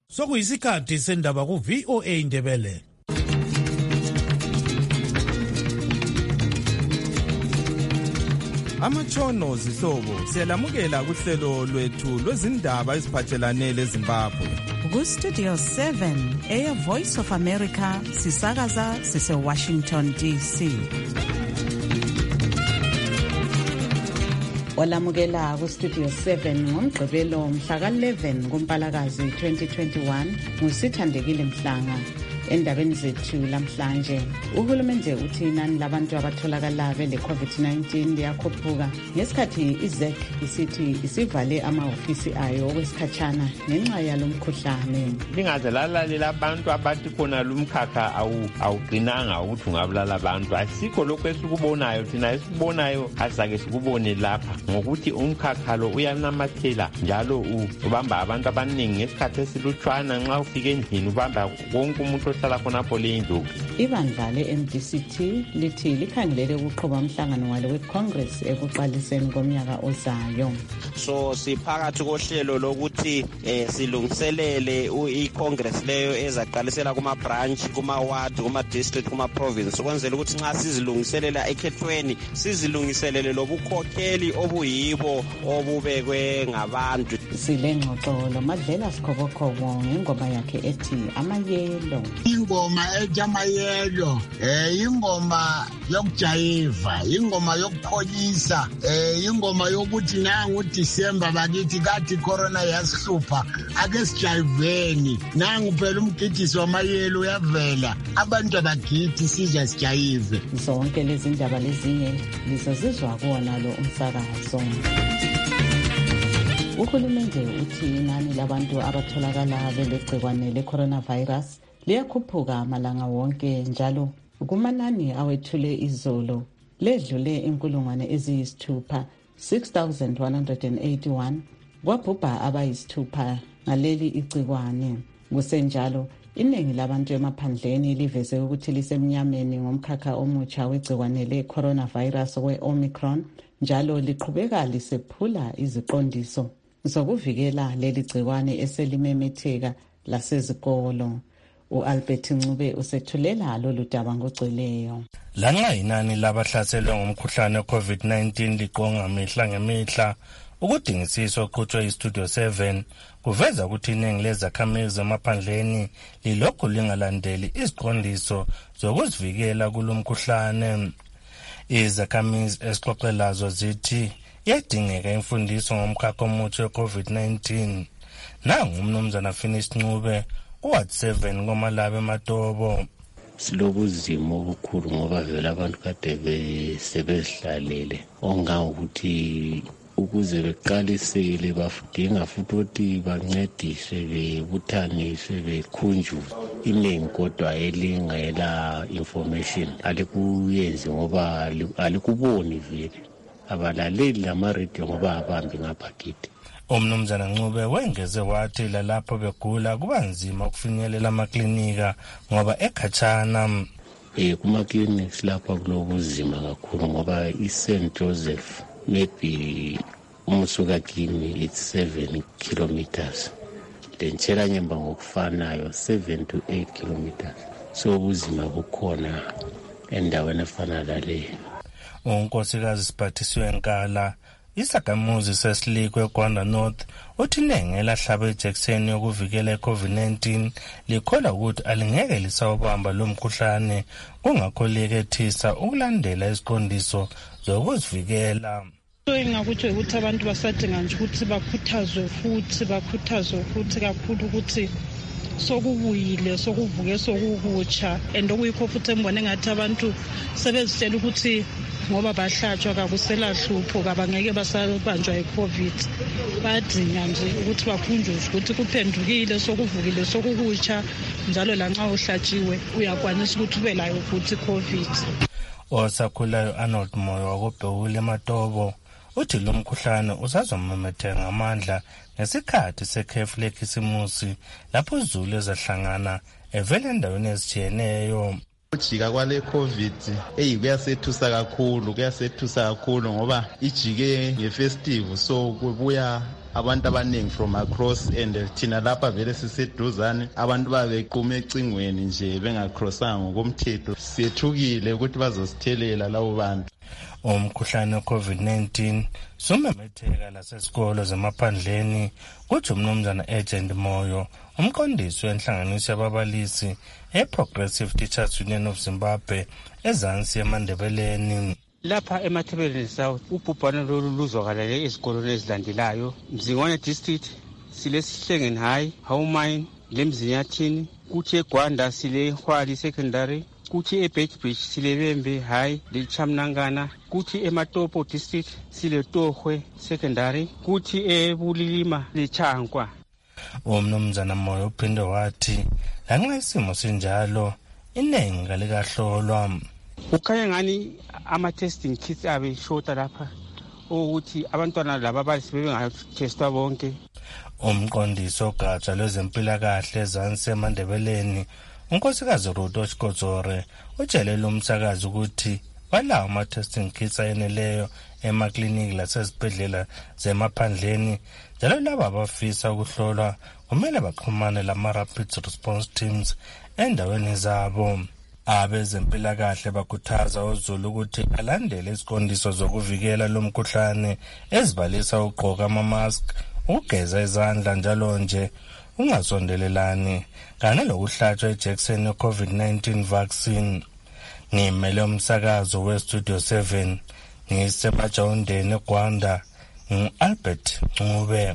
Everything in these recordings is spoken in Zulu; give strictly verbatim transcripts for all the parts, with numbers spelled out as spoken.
Sokuyisikhathi sendaba ku V O A Indebele. Amatshono zihlobo siyalamukela kuhlelo lwethu lwezindaba eziphathelane leZimbabwe. Ku Studio seven Air Voice of America sisakaza sise Washington D C. Olamukela ku Studio seven ngomgqibelo mhla ka eleven kuMpalakazi twenty twenty-one ngusithandekile Mhlanga. Endabeni zethu lamhlanje uhulumende uthi inani labantu abatholakala bele COVID nineteen liyakhuphuka ngesikhathi I-Z E C isithi isivale amahofisi ayo okwesikhatshana ngenxa yalomkhuhlane. Lingaze lalalela abantu abathi khona lumkhakha awuqinanga ukuthi ungabulala abantu. Asikho lokho esikubonayo, thina esikubonayo asake sikubone lapha ngokuthi umkhakha lo uyanamathela njalo ubamba abantu abaningi ngesikhathi esilutshwana. Nxa ufike endlini ubamba wonke umuntu ohlala khonapho lendlu. Ibandla le-M D C T lithi likhangelele ukuqhuba umhlangano walo we-Congress ekuqaliseni komnyaka ozayo. So siphakathi kohlelo lokuthi eh, silungiselele i-Congress leyo ezaqalisela kuma-branch, kuma-ward, kuma-district, kuma-province ukwenzela ukuthi nxa sizilungiselela ekhethweni sizilungiselele lobukhokheli obuyibo obubekwe ngabantu. Silengxoxo loMadlela Sikhobokobo ngengoma yakhe ethi Amayelo. Ingoma ethi Amayelo eh ingoma yokujayiva, ingoma yokupholisa, eh ingoma yokuthi nangu December bakithi kathi corona yasihlupha ake sijayiveni. Nangu phela umgidisi wamayelo uyavela, abantu abagithi siza sijayive. Zonke lezi ndaba lezinye lizozizwa kuona lo umsakazo. Uhulumende uthi inani labantu abatholakala belegcikwane le-coronavirus liyakhuphuka amalanga wonke njalo kumanani awethule izolo ledlule inkulungwane eziyisithupha six thousand one hundred eighty-one kwabhubha abayisithupha ngaleli igcikwane. Kusenjalo iningi labantu emaphandleni liveze ukuthi lisemnyameni ngomkhakha omutsha wegcikwane le-coronavirus we-Omicron njalo liqhubeka lisephula iziqondiso zokuvikela leli gcikwane eselimemetheka lasezikolo. U-Albert Ncube usethulela lolu daba ngogcweleyo. Lanxa inani labahlaselwe ngomkhuhlane we-COVID nineteen liqonga mihla ngemihla, ukudingisiswa oqhutshwe iStudio seven kuveza ukuthi iningi lezakhamizi emaphandleni lilokhu lingalandeli iziqondiso zokuzivikela kulomkhuhlane. Izakhamizi esixoxelazo zithi iyadingeka imfundiso ngomkhakha omutsha we-COVID nineteen. Nangu umnumzana Finish Ncube uWard seven koMalabe eMatobo. Silobuzima obukhulu ngoba vele abantu kade besebezihlalele ongangokuthi ukuze beqalisele bafudinga futhi ukuthi bancediswe bebuthaniswe bekhunjuzwe. Iningi kodwa elingela information alikuyenzi ngoba alikuboni vele, abalaleli lama-radio ngoba abambi ngaphakithi. Umnumzana Ncube wengeze wathi lalapho begula kuba nzima ukufinyelela amaklinika ngoba ekhatshana. Eh kuma-clinics lapha kulobuzima kakhulu ngoba i-Saint Joseph maybe umusuka kimi it's seven kilometers. Lentshela nyemba ngokufanayo seven to eight kilometers. So ubuzima bukhona endaweni efana laleyo. Unkosikazi Siphathiswe Nkala isakhamuzi sesilikwe eGwanda North uthi nengela hlaba ejekiseni yokuvikela iCovid nineteen likholwa ukuthi alingeke lisawubamba lo mkhuhlane kungakholeke ethisa ukulandela iziqondiso zokuzivikela. Engakuthi ukuthi abantu basadinga nje ukuthi bakhuthazwe futhi bakhuthazwe futhi kakhulu ukuthi sokubuyile sokuvuke sokukutsha and okuyikho futhi embone ngathi abantu sebezitshela ukuthi ngoba bahlatshwa kakusela hlupho kabangeke basabanjwa iCovid. Badinga nje ukuthi bakhunjuzwe ukuthi kuphendukile sokuvukile sokukutsha njalo lanxa uhlatshiwe uyakwanisa ukuthi ube layo futhi iCovid. Osakhulayo Arnold Moyo wakobhekule eMatobo uthi lo mkhuhlane usazomemetheka ngamandla ngesikhathi sekhefu lekhisimusi lapho izulu ezahlangana evela endaweni ezitshiyeneyo. Ukujika kwale COVID eyi kuyasethusa kakhulu kuyasethusa kakhulu ngoba ijike ngefestive so kubuya abantu abaningi from across and thina lapha vele siseduzane abantu babequme ecingweni nje bengacrossanga ngokomthetho. Siyethukile ukuthi bazosithelela labo bantu. Umkhuhlane we-COVID nineteen sumemetheka lasesikolo zemaphandleni, kuthi umnumzana Agent Moyo, umqondisi wenhlanganiso yababalisi e-Progressive Teachers Union of Zimbabwe ezansi eMandebeleni. Lapha eMathebeleni South ubhubhane lolu luzwakalele ezikolweni ezilandelayo: Mzingwane District sile Sihlengeni High, Hawmine leMzinyathini, kuthi eGwanda sile Hwali Secondary, kuthi eBedbridge sile Bembe High leChamnangana, kuthi eMatopo District sile Tohwe Secondary, kuthi eBulilima leChankwa. Umnumzana Moyo uphinde wathi lanxa isimo sinjalo iningi kalikahlolwa. Ukhanya ngani ama-testing kits abe shota lapha ukuthi abantwana laba abalisi bebengatestwa bonke. Umqondisi ogatsha lwezempilakahle ezansi eMandebeleni unkosikazi Ruto Chikodzore utshelele umsakazi ukuthi balawo ama-testing kits ayeneleyo emakliniki lasezibhedlela zemaphandleni, njalo laba abafisa ukuhlolwa kumele baxhumane lama-rapid response teams endaweni zabo. Abezempilakahle bakhuthaza uZulu ukuthi alandele iziqondiso zokuvikela lo mkhuhlane ezibalisa ugqoka ama-mask, ukugeza izandla njalo nje, ungasondelelani kanye lokuhlatshwa ijekiseni ye-COVID nineteen vaccine. Ngimele umsakazo we-Studio seven ngisemajawundeni eGwanda, ngu-Albert Ncube.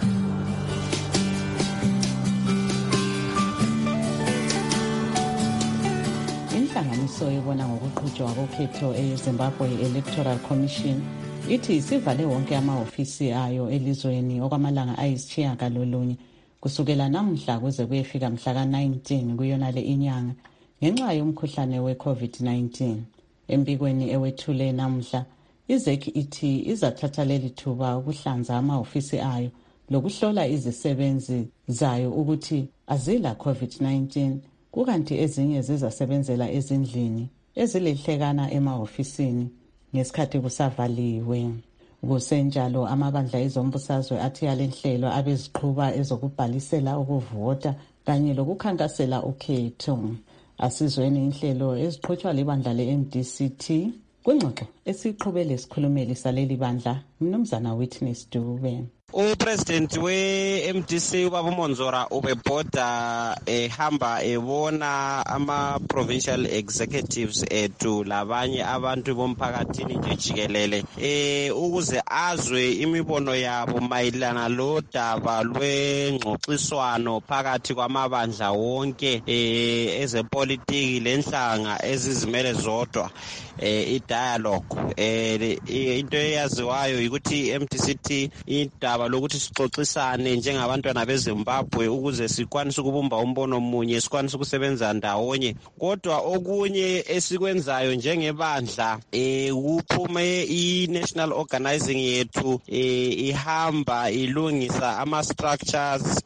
Inhlanganiso ebona ngokuqhutshwa kokhetho eZimbabwe Electoral Commission ithi isivale wonke amahofisi ayo elizweni okwamalanga ayisitshiyagalolunye kusukela namhla kuze kuyefika mhla ka nineteen kuyonale inyanga ngenxa yomkhuhlane we-COVID nineteen. Embikweni ewethule namhla, I-Z E C ithi izathatha leli thuba ukuhlanza amahofisi ayo lokuhlola izisebenzi zayo ukuthi azila COVID nineteen, kukanti ezinye zizasebenzela ezindlini ezilehlekana emahofisini ngesikhathi kusavaliwe. Kusenjalo amabandla ezombusazwe athi yalenhlelo abeziqhuba ezokubhalisela ukuvota kanye lokukhankasela ukhetho. Asizweni inhlelo eziqhutshwa libandla le-M D C T. Kwingxoxo esiqhubele isikhulumeli saleli bandla, Mnumzana Witness Dube. Upresident we-M D C ubaba uMonzora ubebhoda ehamba ebona ama-provincial executives ethu labanye abantu bomphakathini nje jikelele eh ukuze azwe imibono yabo mayelana lodaba lwengxoxiswano phakathi kwamabandla wonke eh ezepolitiki lenhlanga ezizimele zodwa eh i-dialogue eh into eyaziwayo ukuthi i-M D C T idaba lokuthi sixoxisane njengabantwana beZimbabwe ukuze sikwanise ukubumba umbono munye, sikwanise ukusebenza ndawonye. Kodwa okunye esikwenzayo njengebandla eh kuphume i-national organizing yethu eh ihamba ilungisa ama structures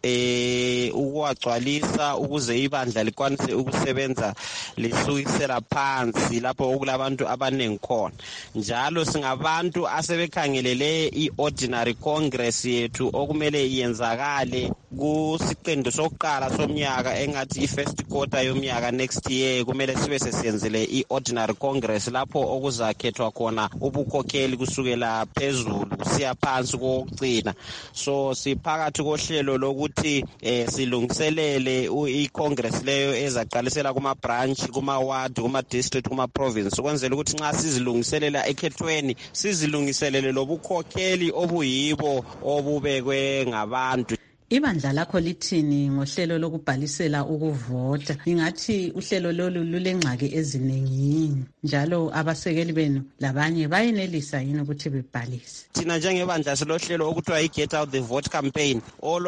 eh ukuwagcwalisa ukuze ibandla likwanise ukusebenza lisukisela phansi lapho okulabantu abaningi khona. Njalo singabantu asebekhangelele i-ordinary congress yethu okumele iyenzakale kusiqendu sokuqala somnyaka engathi i-first quarter yomnyaka next year kumele sibe sesiyenzele i-ordinary congress lapho okuzakhethwa khona ubukhokheli kusukela phezulu kusiya phansi kokugcina. So siphakathi kohlelo lokuthi eh, silungiselele i-congress leyo ezaqalisela kuma branch, kuma ward, kuma district, kuma province ukwenzela ukuthi nxa sizilungiselela ekhethweni sizilungiselele lobukhokheli obuyibo obubekwe ngabantu. Ibandla lakho lithini ngohlelo lokubhalisela ukuvota? Ingathi uhlelo lolu lulengxaki eziningi njalo abasekeli benu labanye bayenelisa yini ukuthi bebhalise? Thina njengebandla silohlelo okuthiwa i-Get Out the Vote campaign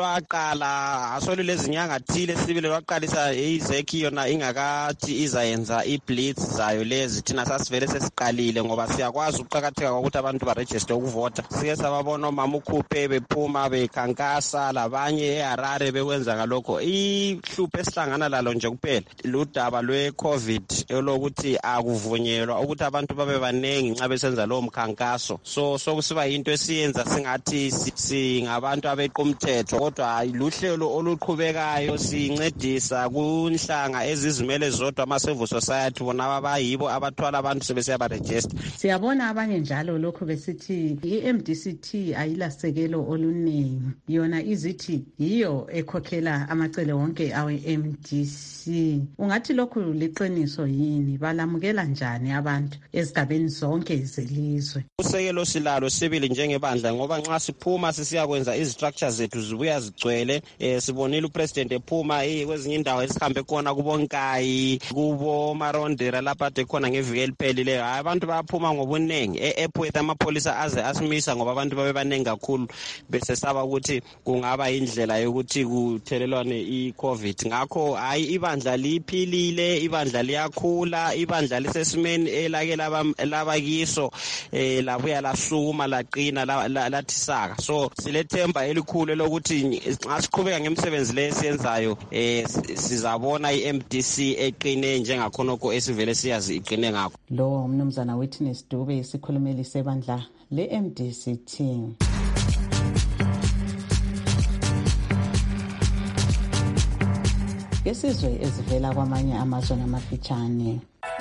olwaqala asolu lezinyanga thile sibile lwaqalisa izeki yona ingakathi izayenza i-blitz zayo lezi. Thina sasivele sesiqalile ngoba siyakwazi ukuqhakatheka ukuthi abantu baregister ukuvota. Sike sababona omama ukhuphe bephuma bekhankasa labanye abanye eHarare bekwenza ngalokho. Ihlupho esihlangana lalo nje kuphela ludaba lwe-COVID elokuthi akuvunyelwa ukuthi abantu babe baningi nxa besenza lowo mkhankaso. So sokusiba into esiyenza singathi singabantu abeqa umthetho, kodwa luhlelo oluqhubekayo sincedisa kunhlanga ezizimele zodwa ama-civil society bona abayibo abathwala abantu sebesiyabaregister. Siyabona abanye njalo lokho besithi i-M D C T ayilasekelo oluningi, yona izithi yiyo ekhokhela amacele wonke awe-M D C. Ungathi lokhu liqiniso yini? Balamukela njani abantu ezigabeni zonke zelizwe? Usekelo silalo sibili njengebandla ngoba nxa siphuma sisiyakwenza istructures zethu zibuya zigcwele. Eh, sibonile upresident ephuma kwezinye indawo esihambe khona kubonkayi kubo marondera lapha ade khona ngeviki eliphelileyo. Abantu baphuma ngobuningi e-airport amapolisa aze asimisa ngoba abantu babe baningi kakhulu bese saba ukuthi kungaba indlela yokuthi kuthelelwane i-COVID. Ngakho hayi ibandla liphilile, ibandla liyakhula, ibandla lisesimeni elake labakiso eh labuya lasukuma laqina lathisaka. So silethemba elikhulu lokuthi nxa siqhubeka ngemisebenzi lesiyenzayo eh sizabona i-M D C eqine njengakhonoko esivele siyazi iqine ngakho. Lo umnumzana Witness Dube isikhulumeli sebandla le-M D C T. Ngesizwe ezivela kwamanye amazwe namafitshane.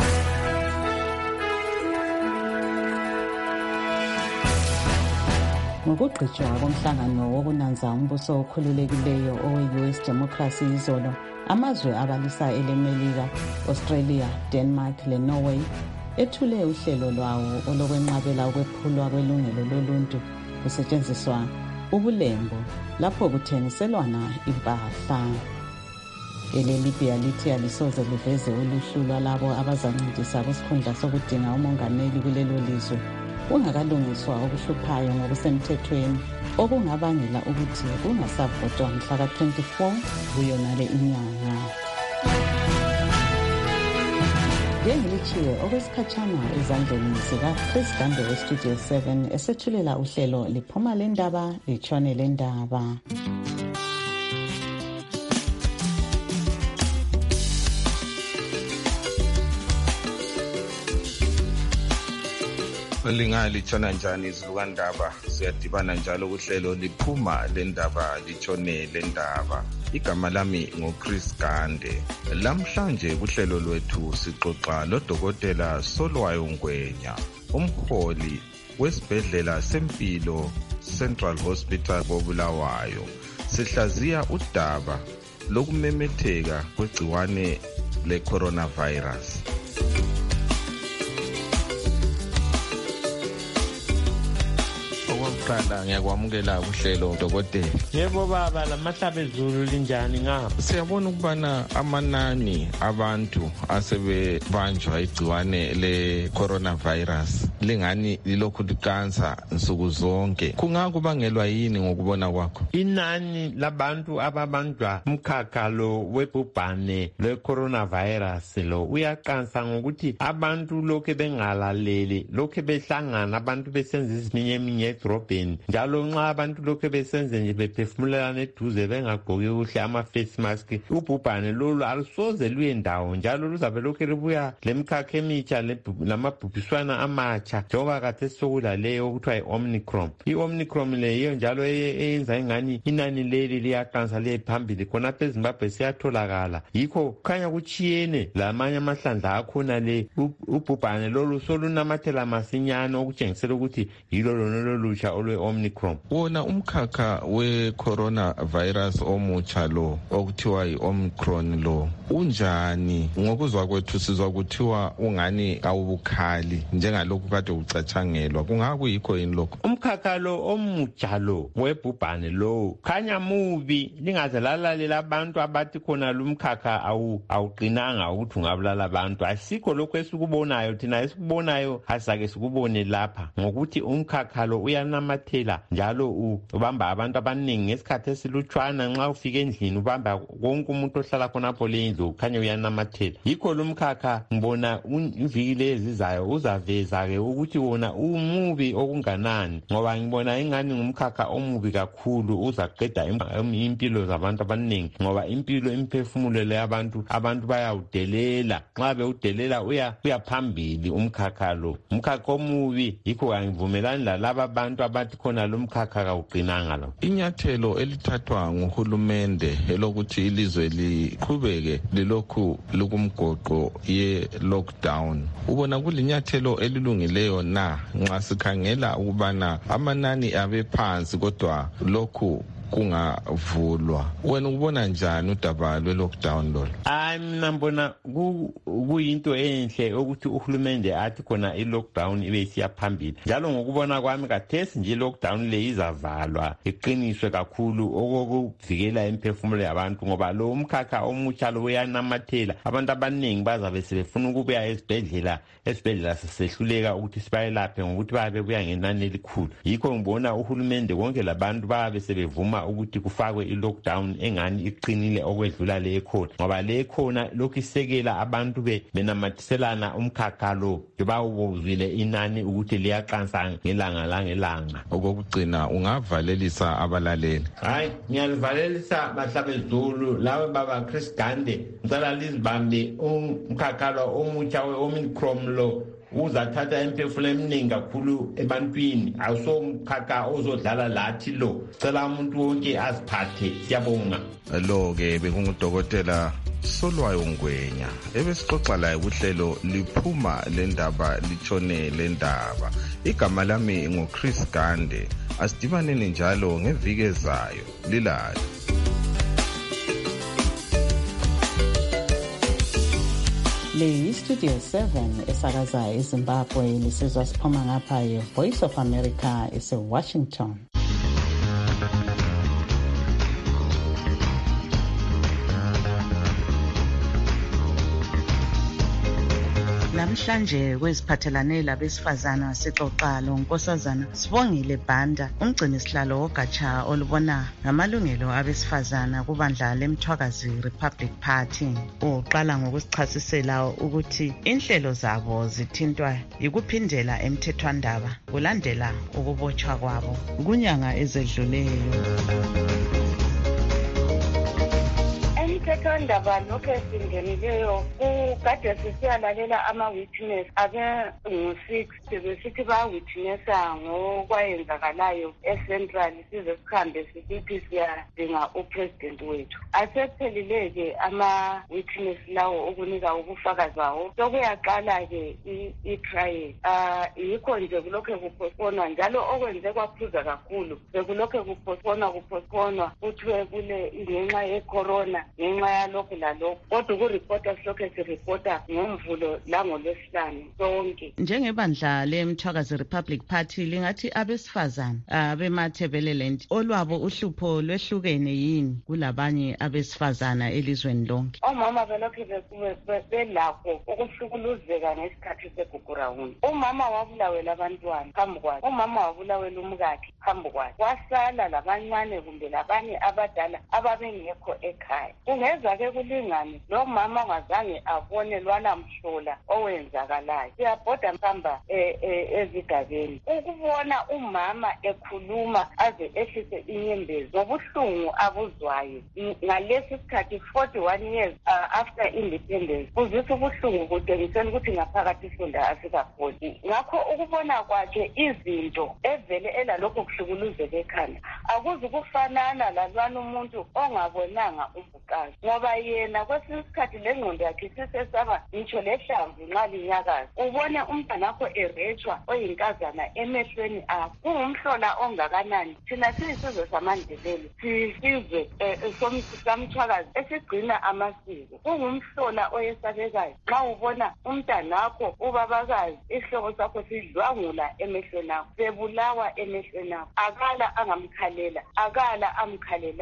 Ngokugqitshwa komhlangano wokunanza umbuso okhululekileyo owe-U S Democracy izolo, amazwe abalisa elemelika, Australia, Denmark leNorway ethule uhlelo lwawo olokwenqabela ukwephulwa kwelungelo loluntu kusetshenziswa ubulembu lapho kuthengiselwana impahla. EleLibya lithi alisoze liveze uluhlu lwalabo abazancedisa kusikhundla sokudinga umongameli kulelo lizwe kungakalungiswa okuhluphayo ngokusemthethweni okungabangela ukuthi kungasavotwa mhla ka twenty-four kuyonale inyanga. Njengelichiwe okwesikhatshana ezandleni zika-Chris Dande we-Studio seven esethulela uhlelo liphuma lendaba litshone lendaba. Lingalitshona njani izilukandaba, siyadibana njalo kuhlelo liphuma lendaba litshone lendaba. Igama lami ngoChris Gande. Lamhlanje kuhlelo lwethu sixoxa lodokotela Solwayo Ngwenya, umholi wesibhedlela sempilo Central Hospital koBulawayo. Sihlaziya udaba lokumemetheka kwegciwane le-coronavirus. Okwaqala ngiyakwamukela kuhlelo dokotela. Yebo baba, lamahlaba ezulu linjani ngapha? Siyabona ukubana amanani abantu asebebanjwa igciwane le-coronavirus lingani lilokhu liqansa nsuku zonke. Kungakubangelwa yini ngokubona kwakho? Inani labantu ababanjwa umkhakha lo webhubhane le-coronavirus lo uyaqansa ngokuthi abantu lokhe bengalaleli, lokhe behlangana, abantu besenza iziminye eminye edrobheni, njalo nxa abantu lokhe besenze nje bephefumulelana eduze bengagqoki kuhle ama-face mask, ubhubhane lolu alusoze luye ndawo, njalo luzabe lokhe lubuya lemkhakha emitsha lamabhubhiswana amatsha njengoba kade sokulaleyo okuthiwa yi-Omicron. I-Omicron leyo njalo eyenza ingani inani leli liyaqansa liye phambili khonapha eZimbabwe siyatholakala. Yikho kukhanya kutshiyene lamanye amahlandla akhona le ubhubhane lolu solunamathela masinyane okutshengisela ukuthi yilo lona olutsha olwe-Omicron. Wona umkhakha we-coronavirus omutsha lo okuthiwa yi-Omicron lo unjani? Ngokuzwa kwethu sizwa kuthiwa ungani awubukhali njengalokhu kade ucatshangelwa. Kungakuyikho yini lokho? Umkhakha lo omutsha lo webhubhane lo khanya mubi, lingaze lalalela abantu abathi khona lumkhakha awuqinanga ukuthi ungabulala abantu. Asikho lokho esikubonayo, thina esikubonayo asake sikubone lapha ngokuthi umkhakha lo uyanama uyanamathela njalo ubamba abantu abaningi ngesikhathi esilutshwana. Nxa ufika endlini ubamba konke umuntu ohlala khonapho lendlu ukhanya uyanamathela. Yikho lumkhakha ngibona iviki ezizayo uzaveza ke ukuthi wona umubi okunganani, ngoba ngibona ingani ngumkhakha omubi kakhulu, uzaqeda impilo zabantu abaningi, ngoba impilo imphefumulo leyabantu abantu bayawudelela. Nxa bewudelela uya uyaphambili umkhakha lo, umkhakha omubi. Yikho angivumelani lalaba abantu abathi khona lumkhakha kawugcinanga lo. Inyathelo elithathwa nguhulumende elokuthi ilizwe liqhubeke lilokhu lukumgoqo ye lockdown, ubona kulinyathelo elilungileyo na nxa sikhangela ukubana amanani abe phansi kodwa lokhu kungavulwa? Wena ubona njani udaba lwe-lockdown lolo? Hayi, mina mbona kuyinto enhle ukuthi uhulumende athi khona i-lockdown ibe isiya phambili. Njalo ngokubona kwami kathesi nje i-lockdown le izavalwa iqiniswe kakhulu okuvikela imphefumulo yabantu, ngoba lo umkhakha omutsha lo uyanamathela. Abantu abaningi bazabe sebefuna ukubuya esibhedlela, esibhedlela sisehluleka ukuthi sibayelaphe ngokuthi babe buya ngenani elikhulu. Yikho ngibona uhulumende konke labantu babe sebevuma ukuthi kufakwe i-lockdown engani iqinile okwedlula le ekhona, ngoba le ekhona lokhu isekela abantu benamathiselana umkhakha lo bawubuzile inani ukuthi liyaqansa ngelanga langelanga. Okokugcina ungavalelisa abalaleli? Hayi, ngiyalivalelisa bahlabezulu laba baba Chris Gande, ngicela lizibambe umkhakha lo omutsha we-Omicron lo uzathatha imphefumulo eminingi kakhulu ebantwini. Awusomkhakha ozodlala lathi lo. Cela umuntu wonke aziphathe. Siyabonga. Lo ke bekungudokotela Solwayo Ngwenya ebesixoxa laye kuhlelo liphuma lendaba litshone lendaba. Igama lami ngoChris Gande. Asidibaneni njalo ngeviki ezayo. Lilalo. Le Studio seven esakaza eZimbabwe lisizwa siphuma ngapha ye-Voice of America ese-Washington. Namhlanje kweziphathelane labesifazana sixoxa lonkosazana Sibongile Banda, umgcini sihlalo wogatsha olubona ngamalungelo abesifazana kubandla leMthwakazi Republic Party. Uqala ngokusichasisela ukuthi inhlelo zabo zithintwa yikuphindela emthethwandaba kulandela ukubotshwa kwabo kunyanga ezedluleyo. Umthethwandaba lokho esingenileyo kukade sisiyalalela ama-witness abe ngu-six besithi ba-witnessa ngokwayenzakalayo eCentral size sikhambe sikithi siyadinga upresident wethu. Asephelile-ke ama-witness lawo ukunika ubufakazi bawo sokuyaqala-ke i-trial. Um yikho nje kulokhu kupostponwa njalo okwenze kwaphuza kakhulu bekulokhu kupostponwa kupostponwa kuthiwe kule ngenxa ye-corona ngenxa yalokhu lalokhu kodwa ukuripota silokhu siripota ngomvulo langolwesihlanu sonke. Njengebandla leMthwakazi Republic Party lingathi abesifazana abemathebeleland olwabo uhlupho lwehlukene yini kulabanye abesifazana elizweni lonke? Omama belokhu belakho ukuhlukuluzeka ngesikhathi segugurawuni. Umama wabulawela abantwana phambi kwakhe, umama wabulawela umkakhe phambi kwakhe, wasala labancane kumbe labanye abadala ababengekho ekhaya. Kungeza-ke kulingane lo mama ngazange abone lwanamhlola owenzakalayo. Siyabhoda mhamba ezigabeni ukubona umama ekhuluma aze ehlise inyembezi ngobuhlungu abuzwayo ngalesi sikhathi forty-one years uh, after independence kuzisa ubuhlungu kutshengisela ukuthi ngaphakathi ifunda asikapholi. Ngakho ukubona kwakhe izinto evele elalokho kuhlukuluzeka ekhanda akuzi kufanana lalwana umuntu ongabonanga umbukazi, ngoba yena kwesinye isikhathi le ngqondo yakhe isesesaba ngitsho lehlamvu nxa linyakaza ubone umntanakho erechwa oyinkazana emehlweni akho. Kungumhlola ongakanani thina siyisizwe samaNdebele, siyisizwe samthwakazi esigcina amasiko. Kungumhlola oyesabekayo nxa ubona umntanakho ubabakazi isihlobo sakho sidlwangula emehlweni akho, sebulawa emehlweni akho, akala angamkhalela, akala amkhalelayo,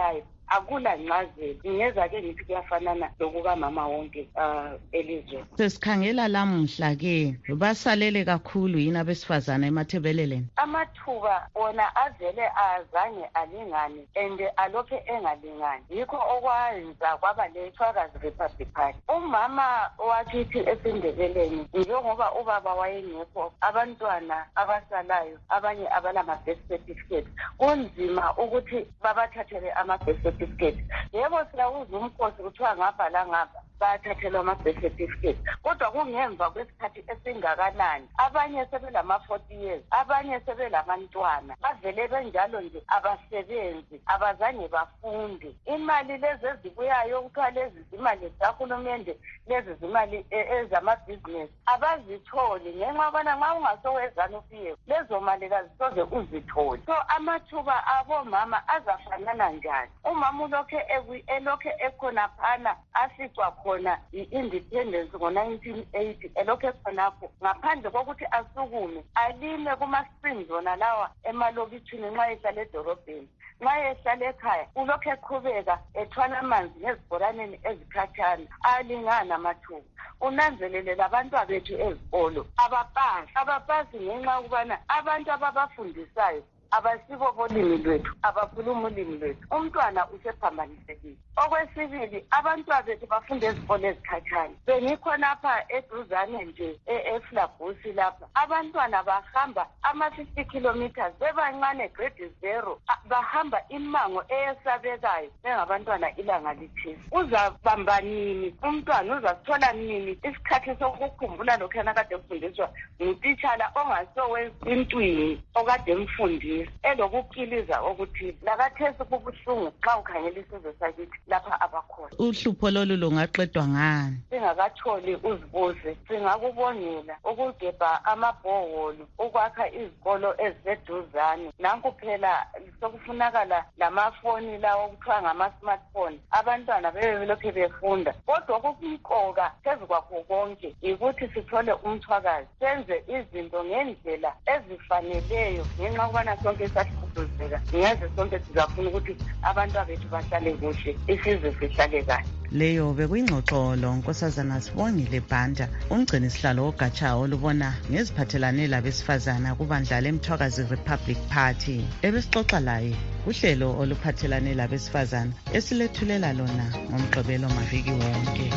akula ncazelo. Ngiyeza ke ngithi kuyafanana lokuka mama wonke uh, elizwe. Sesikhangela lamuhla ke basalele kakhulu yini abesifazana emathebeleleni? Amathuba wona avele azange alingane and alokhe engalingani. Yikho okwenza kwaba leThwakazi Republic Party. Umama wakithi eSindebeleni njengoba ubaba wayengekho, abantwana abasalayo abanye abalama birth certificate kunzima ukuthi babathathele ama birth certificate. Yebo siyawuza umkhosi kuthiwa ngabhala ngapha bathathelwa ama birth certificate, kodwa kungemva kwesikhathi esingakanani. Abanye sebelama forty years, abanye sebelabantwana, bavele benjalo nje abasebenzi abazange bafunde. Imali lezi ezibuyayo kuthiwa lezi imali zikahulumende, lezi zimali ezamabhizinesi abazitholi ngenxa yokubana nxa ungasowezana ufiye lezo mali kazisoze uzithole. So amathuba abomama azafanana njani? Umama ulokhe elokhe ekhona phana aficwa khona i-independence ngo nineteen eighty, elokhe khonapho ngaphandle kokuthi asukume alime kuma-springs wona lawa emalokitshini nxa ehlala edorobheni. Nxa ehlala ekhaya ulokhe eqhubeka ethwala amanzi ngezibhoraneni ezikhatshana, alingana amathuba. Unanzelele labantwana bethu ezikolo abapasi abapasi ngenxa yokubana abantu ababafundisayo abasibo bolimi lwethu, abakhuluma ulimi lwethu. Umntwana usephambanisekile. Okwesibili, abantwana bethu bafunda ezikolo ezikhatshana. Bengikhonapha eduzane nje eFlabusi lapha, abantwana bahamba ama fifty kilometers bebancane grade zero, bahamba imango eyesabekayo bengabantwana ilanga litshisa. Uzabamba nini umntwana, uzathola nini isikhathi sokukhumbula lokho akade efundiswa ngutitshala ongasowenza intwini okade emfundisa elokuphiliza okuthile. Lakathesi kubuhlungu xa ukhangela isizwe sakithi lapha abakhona. Uhlupho lolu lungaqedwa ngani? Singakatholi uzibuze, singakubongela ukugebha amabhoholo, ukwakha izikolo eziseduzane. Nanku phela sokufunakala lamafoni lawo okuthiwa ngama-smartphone, abantwana bebe belokhe befunda. Kodwa okumqoka phezu kwakho konke yikuthi sithole umthwakazi, senze izinto ngendlela ezifaneleyo ngenxa yokubana sonke sahlukuzeka. Ngiyazi sonke sizafuna ukuthi abantwana bethu bahlale kuhle, isizwe sihlale kahle. Leyo bekuyingxoxo Nkosazana Sibongile Bhanda, umgcini sihlalo wogatsha olubona ngeziphathelane labesifazana kubandla leMthwakazi Republic Party. Ebesixoxa laye uhlelo oluphathelane labesifazana esilethulela lona ngomgqibelo maviki wonke.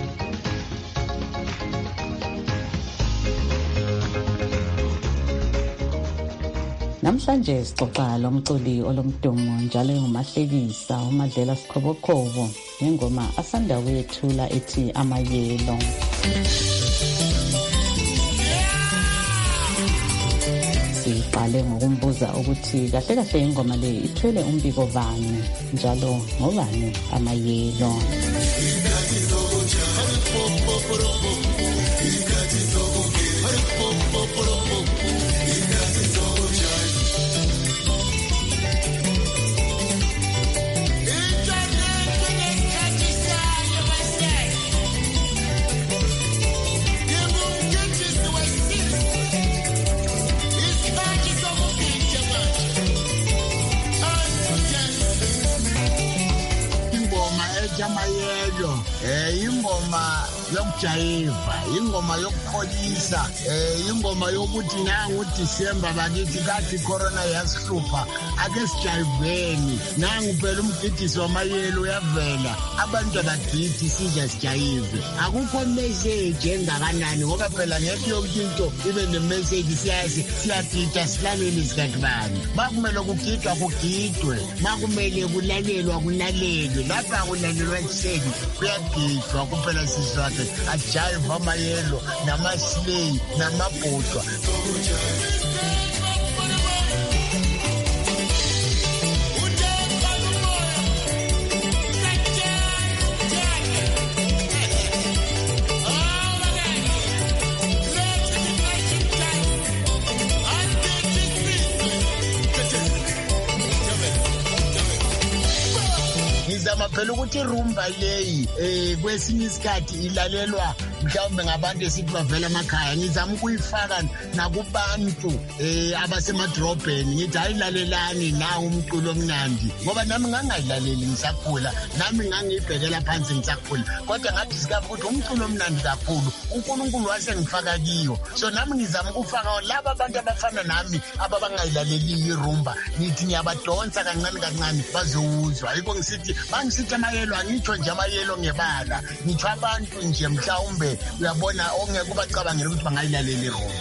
Namhlanje sixoxa lomculi olomdumo njalo engumahlekisa uMadlela Sikhobokhobo ngengoma asanda kuyethula ethi Amayelo. Siqale ngokumbuza ukuthi kahle kahle ingoma le ithwele umbiko bani njalo ngobani amayelo. Amayelo eh ingoma yokujayiva, ingoma yokukholisa, eh ingoma yokuthi nangu December bakithi kathi corona yasihlupha, ake sijayiveni. Nangu phela umgidisi wamayelo uyavela, abantu abagidi siza sijayive. Akukho message engakanani ngoba phela ngeke yonke into ibe ne message. Siyazi siyagida silalele isikhathi bani. Makumele ukugidwa kugidwe, makumele kulalelwa kulalelwe. Lapha kulalelwa ekseni kuyagidwa kuphela sizathu ajayiva amayelo namaslay namabhodwa. phela ukuthi irumba leyi eh kwesinye isikhathi ilalelwa mhlawumbe ngabantu esithi bavela emakhaya. Ngizama ukuyifaka nakubantu eh abasemadrobheni ngithi ayilalelani na umculo omnandi ngoba nami ngangayilaleli ngisakhula, nami ngangiyibhekela phansi ngisakhula, kodwa ngathi sikafuthi umculo omnandi kakhulu uNkulunkulu wasengifaka kiyo. So nami ngizama ukufaka laba abantu abafana nami ababangayilaleli irumba, ngithi ngiyabadonsa kancane kancane bazowuzwa. Ayikho ngisithi bangisithi amayelo, angitsho nje amayelo ngebala, ngitsho abantu nje mhlawumbe uyabona ongeke ubacabangela ukuthi bangayilalela irumba.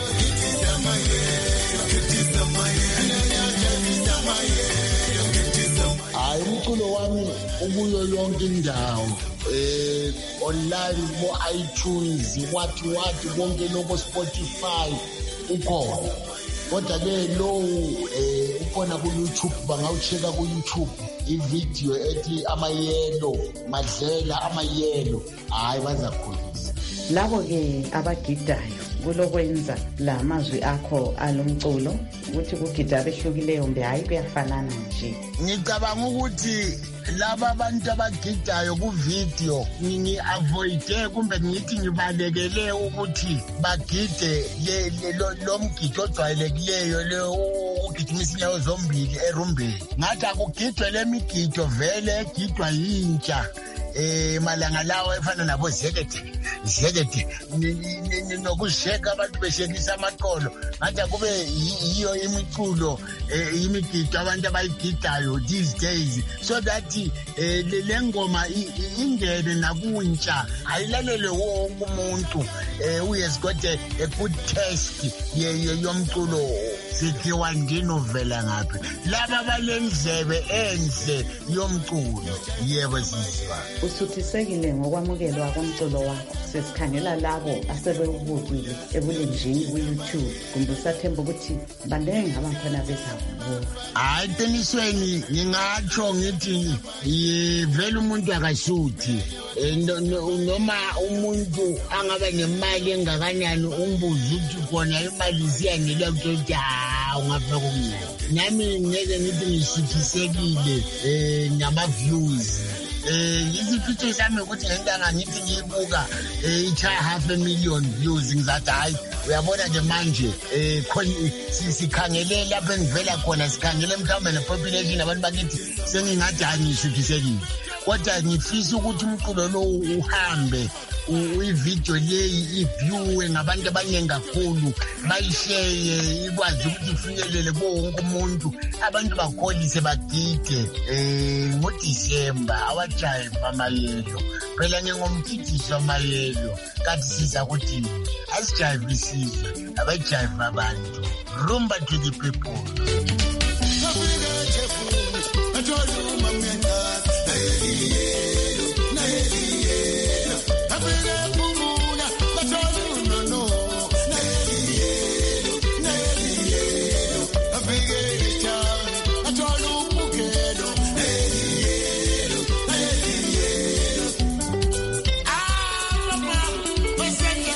Hayi umculo wami ukuyo yonke indawo eh online mo iTunes wathi wathi konke lokho Spotify ukhona, kodwa ke lo eh ukhona ku YouTube, bangawucheka ku YouTube ivideo ethi amayelo madlela amayelo. Hayi bazakholisa labo ke abagidayo kulokwenza la mazwi akho alomculo ukuthi kugida behlukileyo mbe hayi kuyafanana nje. Ngicabanga ukuthi laba abantu abagidayo ku video ngi avoide kumbe ngithi ngibalekele ukuthi bagide lo mgido ojwayelekileyo le ugidimisa inyawo zombili erumbeni. Ngathi akugidwe le migido vele egidwa yintsha eh malanga lawo efana nabo zekete zekete nokusheka abantu beshekisa amaqolo. Ngathi kube yiyo imiculo imigido abantu abayigidayo these days, so that le ngoma ingene nakuntsha ayilalele wonke umuntu. Uyes got a good taste yomculo sithiwa ndinovela ngaphi laba balendlebe enhle yomculo. Yebo sizwa usuthisekile ngokwamukelwa komculo wakho. Sesikhangela labo asebewubukile ebulenjini ku-YouTube kumbe usathemba ukuthi banenge abankhona bezabo. Hayi qinisweni ngingatsho ngithi vele umuntu akasuthi noma umuntu angaba nemali engakanyani ungibuza ukuthi khona imali ziyanela ukuthi ungafika kumina. Nami ngeke ngithi ngisuthisekile eh nama views eh izipictures zami ukuthi ngentanga ngithi ngiyibuka eh ichaya half a million views ngizathi hayi uyabona nje manje eh sikhangele lapha engivela khona sikhangele mhlawumbe nepopulation abantu bakithi sengingathi angisuthisekile, kodwa ngifisa ukuthi umculo lo uhambe uyivideo leyi iviewe ngabantu abaningi kakhulu, bayishare ikwazi ukuthi ifinyelele kuwo wonke umuntu, abantu bakholise bagide eh ngoDisemba awajive amayelo. Phela ngengomthithiso amayelo kanti siza ukuthi asijive isizwe abajive abantu. Rumba to the people.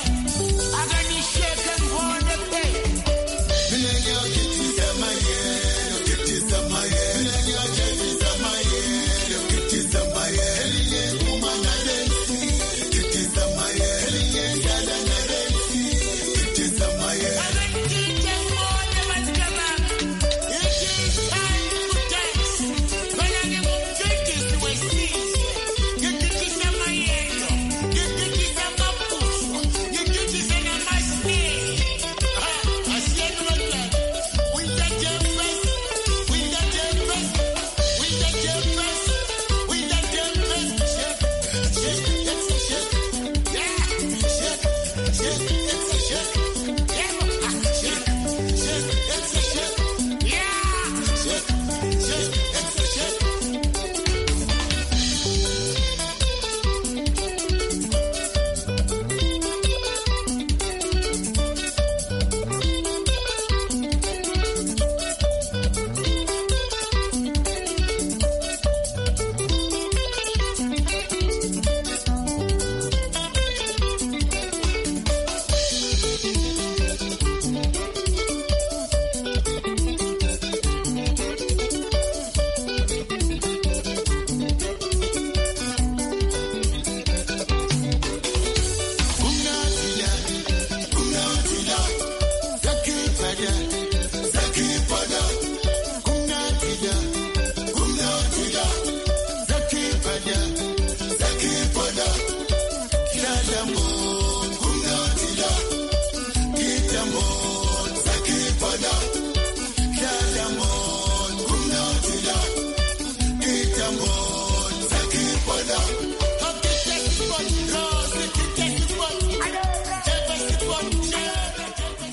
Yeah.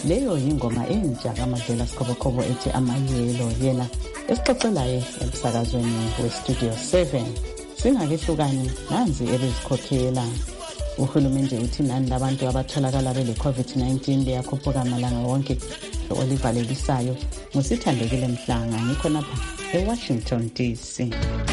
leyo yingoma entsha kaMadlela Sikhobokobo ethi Amayelo, yena esixoxelayo emsakazweni westudio seven. Singakehlukani nanzi ebezikhokhela. Uhulumende uthi nani labantu abatholakala bele covid nineteen liyakhuphuka malanga wonke. Olivalelisayo ngusithandekile Mhlanga, ngikho napha eWashington D C.